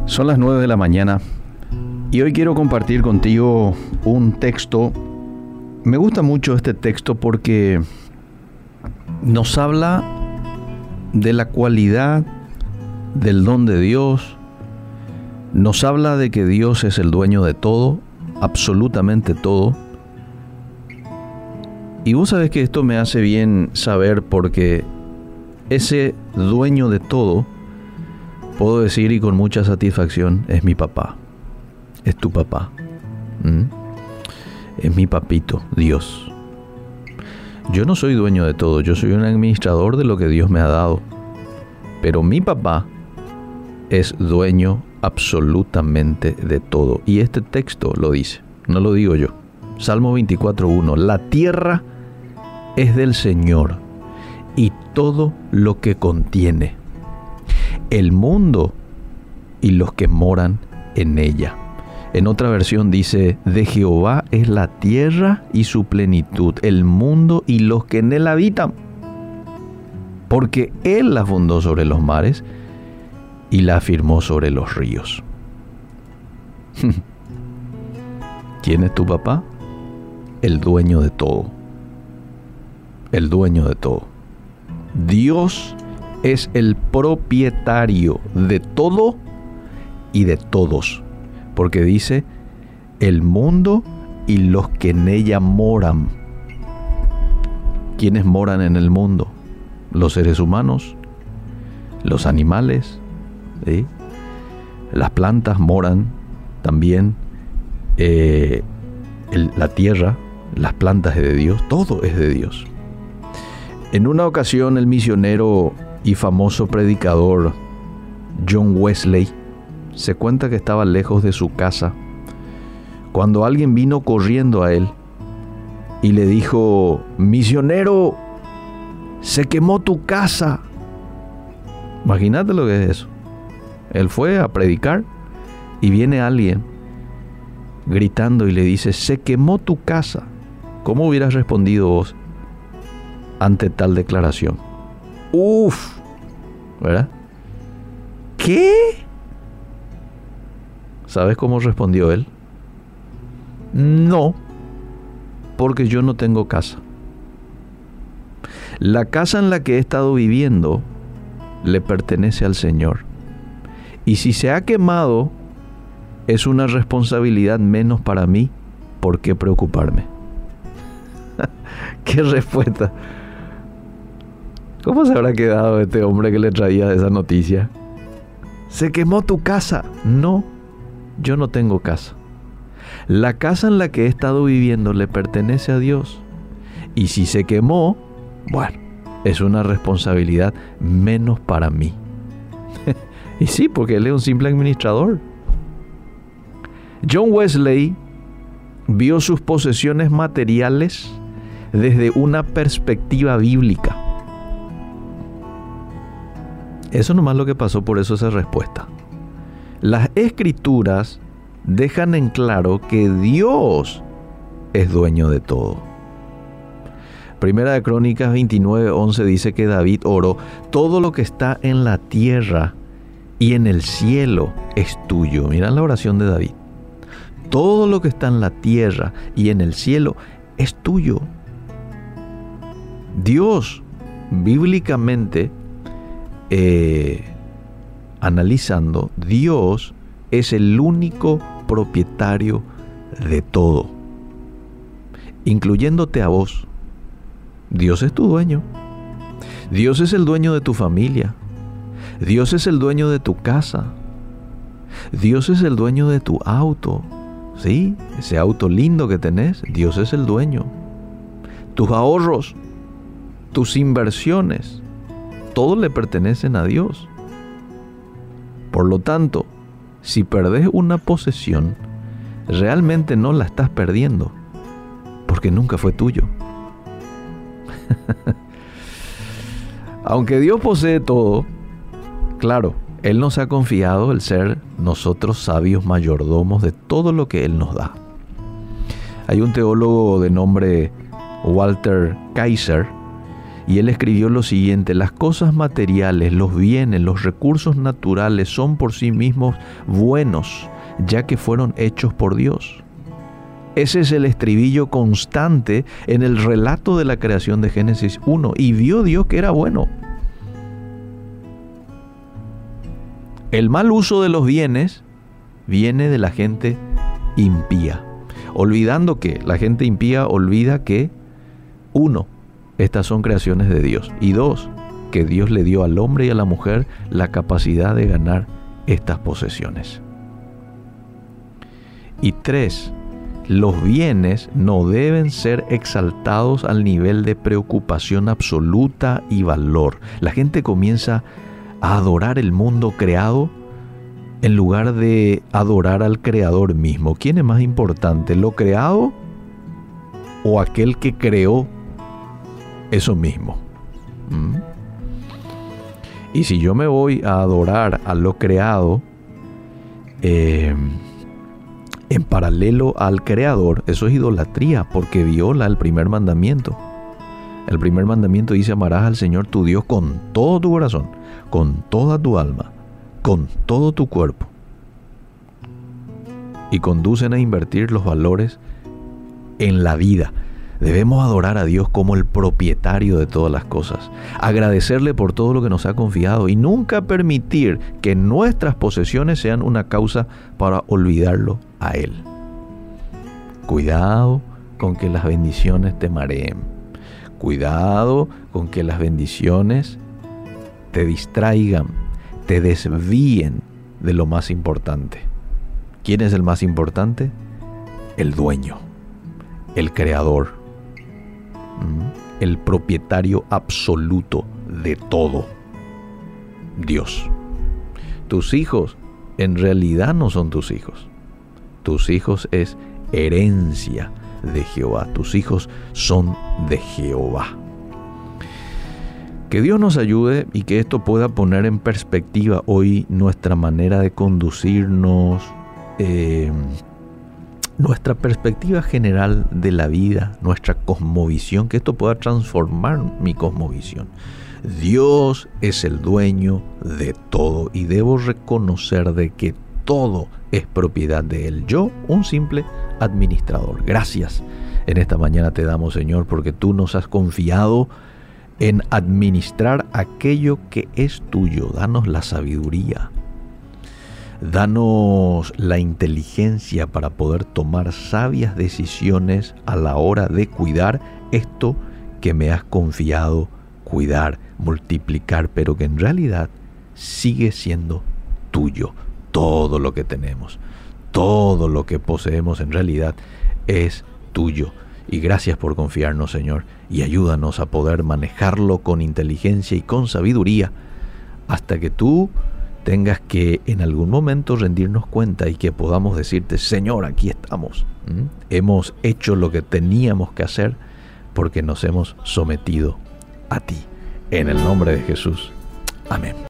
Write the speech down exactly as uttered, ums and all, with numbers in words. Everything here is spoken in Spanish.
Son las nueve de la mañana y hoy quiero compartir contigo un texto. Me gusta mucho este texto porque nos habla de la cualidad del don de Dios. Nos habla de que Dios es el dueño de todo, absolutamente todo. Y vos sabés que esto me hace bien saber porque ese dueño de todo, puedo decir y con mucha satisfacción, es mi papá. Es tu papá. ¿Mm? Es mi papito, Dios. Yo no soy dueño de todo, yo soy un administrador de lo que Dios me ha dado. Pero mi papá es dueño absolutamente de todo. Y este texto lo dice, no lo digo yo. Salmo veinticuatro uno. La tierra es del Señor y todo lo que contiene, el mundo y los que moran en ella. En otra versión dice, de Jehová es la tierra y su plenitud, el mundo y los que en él habitan. Porque Él la fundó sobre los mares y la afirmó sobre los ríos. ¿Quién es tu papá? El dueño de todo. El dueño de todo. Dios es el propietario de todo y de todos. Porque dice, el mundo y los que en ella moran. ¿Quiénes moran en el mundo? Los seres humanos, los animales, ¿sí? Las plantas moran también, eh, el, la tierra, las plantas es de Dios, todo es de Dios. En una ocasión el misionero y famoso predicador John Wesley se cuenta que estaba lejos de su casa cuando alguien vino corriendo a él y le dijo, misionero, se quemó tu casa. Imagínate lo que es eso. Él fue a predicar y viene alguien gritando y le dice, se quemó tu casa. ¿Cómo hubieras respondido vos ante tal declaración? Uf, ¿verdad? ¿Qué? ¿Sabes cómo respondió él? No, porque yo no tengo casa. La casa en la que he estado viviendo le pertenece al Señor. Y si se ha quemado, es una responsabilidad menos para mí. ¿Por qué preocuparme? ¡Qué respuesta! ¿Cómo se habrá quedado este hombre que le traía esa noticia? ¿Se quemó tu casa? No, yo no tengo casa. La casa en la que he estado viviendo le pertenece a Dios. Y si se quemó, bueno, es una responsabilidad menos para mí. Y sí, porque él es un simple administrador. John Wesley vio sus posesiones materiales desde una perspectiva bíblica. Eso nomás lo que pasó, por eso esa respuesta. Las escrituras dejan en claro que Dios es dueño de todo. Primera de Crónicas veintinueve once dice que David oró, todo lo que está en la tierra y en el cielo es tuyo. Mira la oración de David. Todo lo que está en la tierra y en el cielo es tuyo. Dios, bíblicamente, eh, analizando, Dios es el único propietario de todo, incluyéndote a vos. Dios es tu dueño. Dios es el dueño de tu familia. Dios es el dueño de tu casa. Dios es el dueño de tu auto. ¿Sí? Ese auto lindo que tenés, Dios es el dueño. Tus ahorros, tus inversiones, todo le pertenecen a Dios. Por lo tanto, si perdés una posesión, realmente no la estás perdiendo, porque nunca fue tuyo. Aunque Dios posee todo, claro, Él nos ha confiado el ser nosotros sabios mayordomos de todo lo que Él nos da. Hay un teólogo de nombre Walter Kaiser Y él escribió lo siguiente: las cosas materiales, los bienes, los recursos naturales son por sí mismos buenos, ya que fueron hechos por Dios. Ese es el estribillo constante en el relato de la creación de Génesis uno. Y vio Dios que era bueno. El mal uso de los bienes viene de la gente impía, olvidando que la gente impía olvida que, uno, estas son creaciones de Dios, y dos, que Dios le dio al hombre y a la mujer la capacidad de ganar estas posesiones. Y tres, los bienes no deben ser exaltados al nivel de preocupación absoluta y valor. La gente comienza a adorar el mundo creado en lugar de adorar al Creador mismo. ¿Quién es más importante, lo creado o aquel que creó eso mismo? ¿Mm? Y si yo me voy a adorar a lo creado eh, en paralelo al Creador, eso es idolatría, porque viola el primer mandamiento. El primer mandamiento dice: amarás al Señor tu Dios con todo tu corazón, con toda tu alma, con todo tu cuerpo. Y conducen a invertir los valores en la vida. Debemos adorar a Dios como el propietario de todas las cosas, agradecerle por todo lo que nos ha confiado y nunca permitir que nuestras posesiones sean una causa para olvidarlo a Él. Cuidado con que las bendiciones te mareen. Cuidado con que las bendiciones te distraigan, te desvíen de lo más importante. ¿Quién es el más importante? El dueño, el creador, el propietario absoluto de todo, Dios. Tus hijos en realidad no son tus hijos. Tus hijos es herencia de Jehová. Tus hijos son de Jehová. Que Dios nos ayude y que esto pueda poner en perspectiva hoy nuestra manera de conducirnos, eh, nuestra perspectiva general de la vida, nuestra cosmovisión, que esto pueda transformar mi cosmovisión. Dios es el dueño de todo y debo reconocer de que todo es propiedad de Él. Yo, un simple administrador. Gracias en esta mañana te damos, Señor, porque tú nos has confiado en administrar aquello que es tuyo. Danos la sabiduría. Danos la inteligencia para poder tomar sabias decisiones a la hora de cuidar esto que me has confiado cuidar, multiplicar, pero que en realidad sigue siendo tuyo. Todo lo que tenemos, todo lo que poseemos en realidad es tuyo. Y gracias por confiarnos, Señor, y ayúdanos a poder manejarlo con inteligencia y con sabiduría hasta que tú tengas que en algún momento rendirnos cuenta y que podamos decirte: Señor, aquí estamos. ¿Mm? Hemos hecho lo que teníamos que hacer porque nos hemos sometido a ti. En el nombre de Jesús. Amén.